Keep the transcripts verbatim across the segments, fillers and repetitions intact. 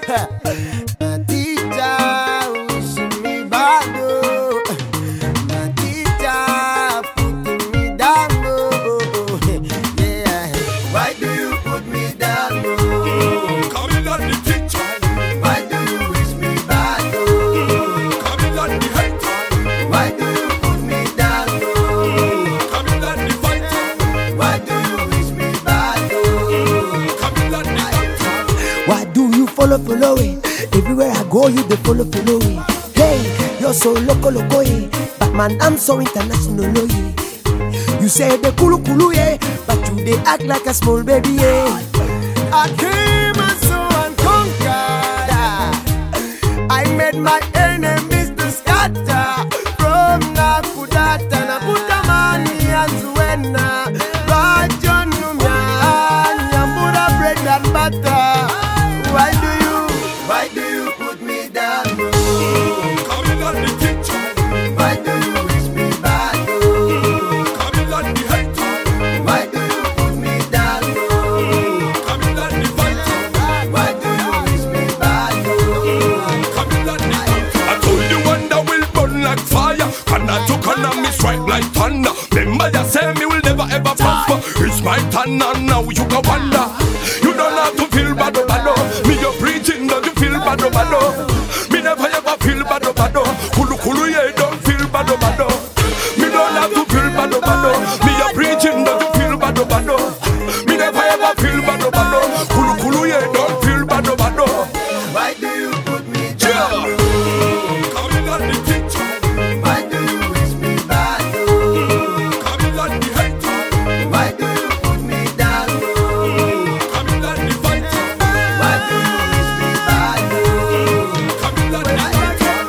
My teacher wishing me bad, oh. My teacher putting me down, oh. Yeah. Why do you put me down, oh? Come in on the teacher. Why do you wish me bad, oh? Come in on the hate. Why do you put me down, oh? Come in on the fight. Why do you wish me bad, oh? Come in on the fight. Why do you follow, follow it? Everywhere I go, you the follow, follow it. Hey, you're so loco, loco, eh? But man, I'm so international, oh, yeah. You say the kulu kulu, yeah, but you they act like a small baby, yeah. I came and saw and conquered. I made my enemies to scatter. From Nakudata, Nakutamani, and Zuena. Rajon Numia, Nyambura bread and butter. Why do you, why do you put me down, oh? Come in on the teacher. Why do you wish me bad, oh? Come in on the hate. Why do you put me down, oh? Come in on the fight. Why do you wish me bad, oh? Come in on the fight. I told you one that will burn like fire. Corner to corner, me strike like thunder. Remember you say me will never ever prosper. It's my turn and now you can wonder. You don't have to feel bad, bad. Me you preaching, don't you feel bad, bad. Me never ever feel bad, bad. Kulu kulu, yeah, don't feel bad, bad. Me don't have to feel bad, bad. Me you preaching, don't you feel bad, bad. Me never ever feel bad, bad. Kulu kulu, yeah, don't feel bad, bad. Why do you put me down? Yeah. Come in on the teacher. Why do you wish me bad, oh? Come in on the hate. Why do you put me down, oh? Come in on the fight. Why do you wish me bad, oh? Come in on the fight.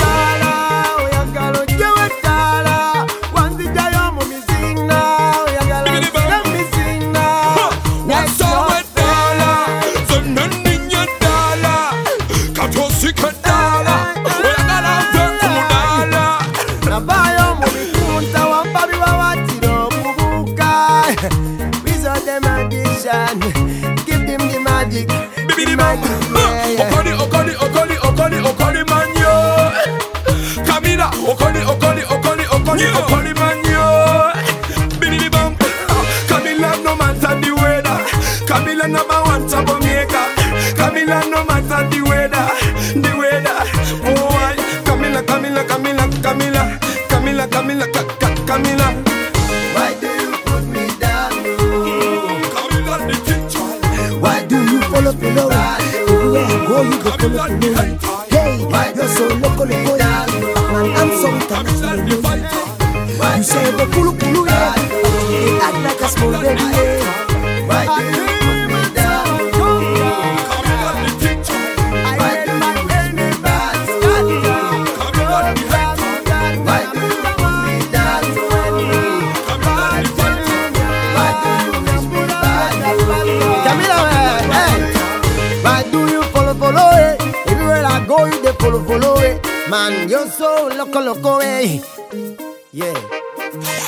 What's up with dollar? So none in your dollar. Got your secret dollar. We are gonna have the dollar. Nabayo mubikunta wampabi wawatiro mubuka. Wizard the magician, give them the magic. Bibi bam. Okoni, okoni, okoni, okoni, okoni manyo. Kamila, okoni, okoni, okoni, okoni, okoni manyo. Bibi bam. Kamila no matter the weather. Kamila number one top of maker. Kamila no matter the weather, the weather. Oh, I. Kamila, Kamila, Kamila, Kamila, Kamila, Kamila, Ka- Ka- Kamila. Why do you put me down, oh? Kamila the teacher. Why do you follow, follow it? Everywhere I go, you the follow, follow it. Hey, you're so loco, loco, yeah. But man, I'm so international, Kamila the oh, fighter. yeah. You say the kulu kulu, yeah, but you they act like a small baby, yeah. Why do you put me down, oh? Kamila the teacher. Why do you wish me bad, oh? Kamila the fighter. Why do you put me down, oh? Kamila the fighter. Why do you wish me bad, oh? Camila, hey, why do you follow, follow it? Everywhere I go, you dey follow, follow it. Man, you're so loco, loco, eh? Yeah.